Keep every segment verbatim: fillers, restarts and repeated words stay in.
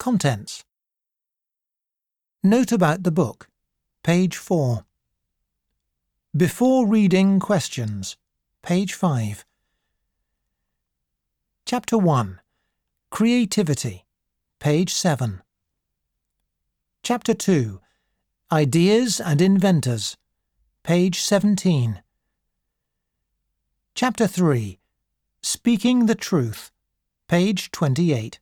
Contents. Note about the book, page four. Before reading questions, page five. Chapter one. Creativity, page seven. Chapter two. Ideas and Inventors, page seventeen. Chapter three. Speaking the Truth, page twenty-eight.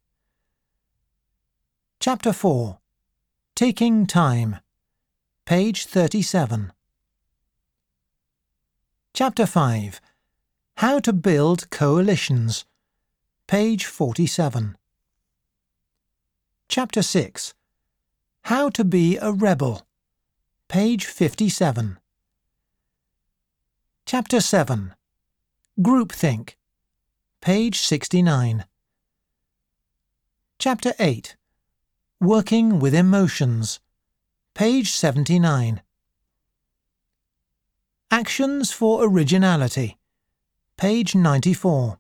Chapter four. Taking Time, page thirty-seven. Chapter five. How to Build Coalitions, page forty-seven. Chapter six. How to Be a Rebel, page fifty-seven. Chapter seven. Groupthink, page sixty-nine. Chapter eight. Working with Emotions, page seventy-nine. Actions for Originality, page ninety-four.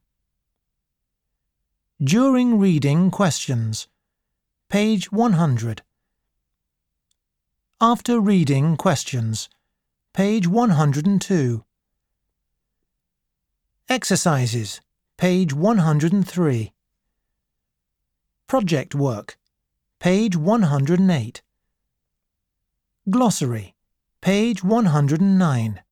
During Reading Questions, page one hundred. After Reading Questions, page one hundred two. Exercises, page one hundred three. Project Work, page one hundred eight. Glossary, page one hundred nine.